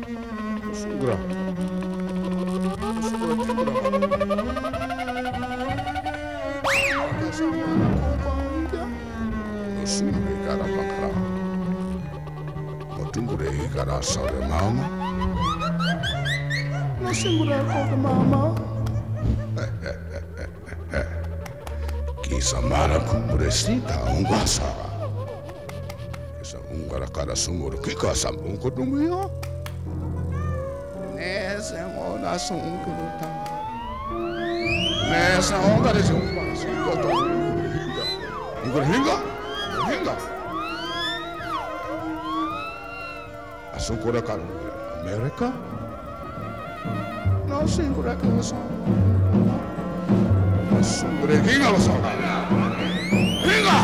Sungra. Sungra tigra mama. Kasama na kopa ida. Sungra ikara bakara. Motungure ikara sare mama. Sungra kopa mama. Kisa mara kumresita ungwasara. Kisa ungara kara sumur kika sambung kodumia. Nessa onda sunguta. Nessa onda de jumpa sunguta. Hinga. Asungura kara America. No singura kara Asungura hinga lo sana. Hinga.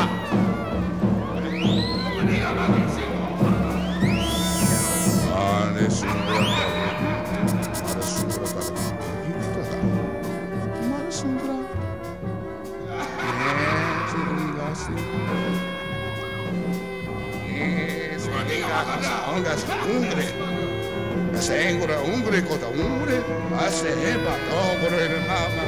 Ane singura. Umbre kota umbre, hace heba todo el mama.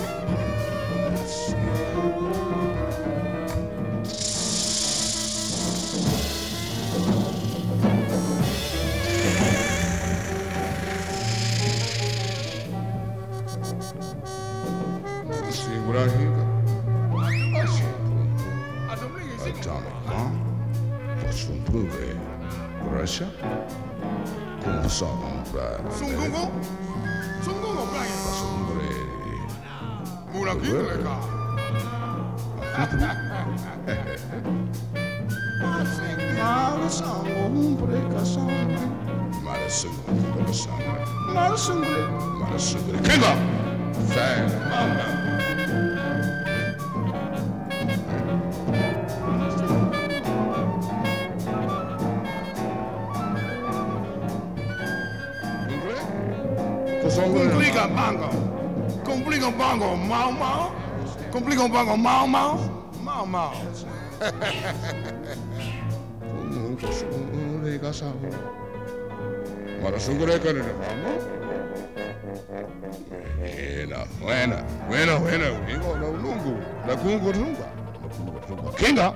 Segura higa. Sumbre, Russia, como sombra. Sungungu? Sungungu playa. Sumbre. Mula kita ka. Malas sumbre kasama. Malas sumbre. Kinga. Fang mama. Complica un bango, mau. Complica un bango, mau. Para sungre kan ini mama. Buena. Ingo na nunggu. Na kungu nunggu. Kinga.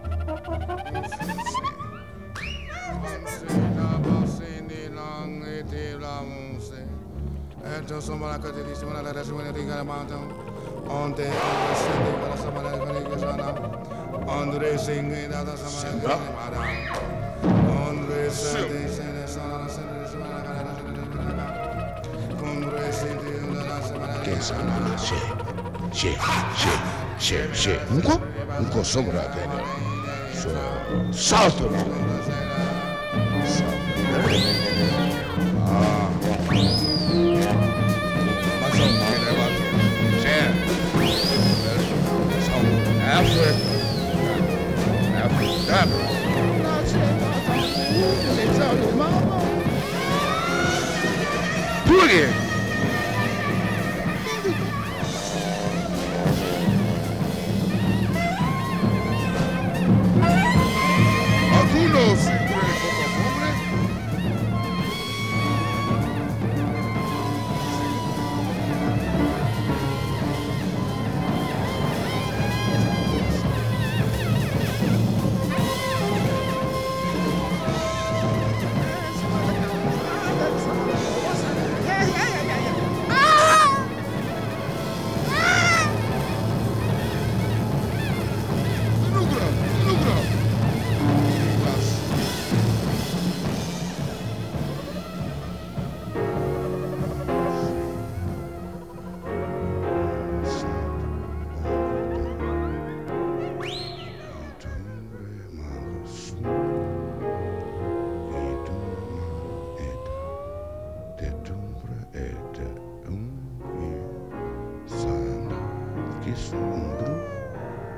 Somos la calle de Simona la resuena de Garamanta. Onde sende para Samara de Sana. Andre Singh Dada Samara. Andre Sende Sana Samara. Andre Sende Dada Samara. Que sana che. Nunca sobra dele. Salto. Do it again. Algunos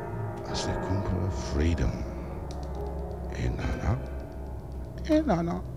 freedom. Enana.